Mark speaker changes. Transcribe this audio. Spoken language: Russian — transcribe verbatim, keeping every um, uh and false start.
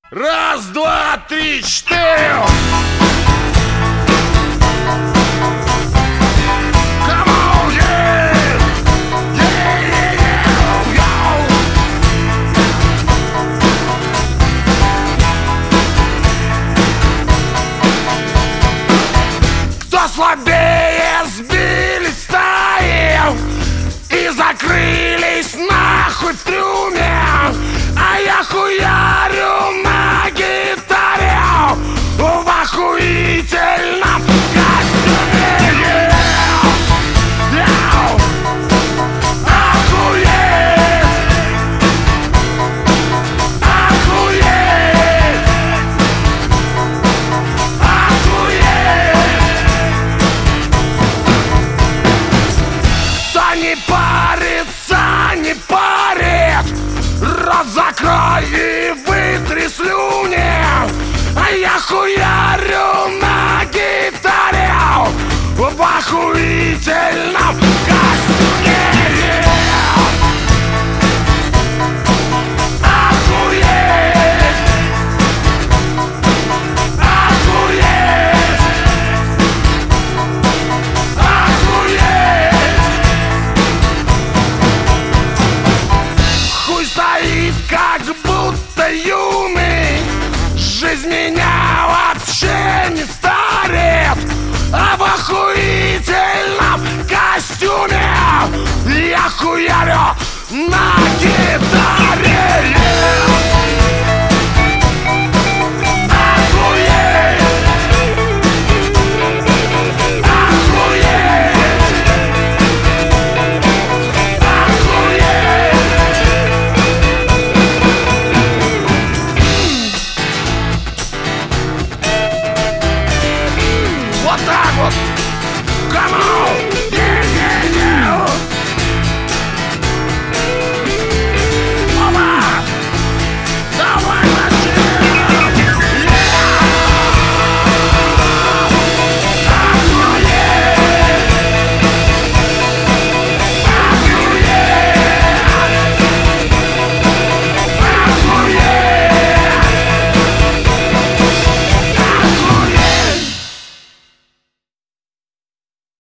Speaker 1: Раз, два, три, четыре. Come on, yeah. Yeah, yeah, yeah, yo. Кто слабее, сбили стаи и закрылись нахуй в трюме, а я хуярю на гитаре в охуительном костюме. Yeah. Охуеть! Охуеть! Охуеть! Кто не парится, не парит, рот закрой и вытри слюни, а я хуярю на гитаре в охуительном костюме. Охуеть! Охуеть! Охуеть! Хуй стоит, как будто юный, жизнь меня вообще не старит, а в охуительном костюме я хуярю на гитаре.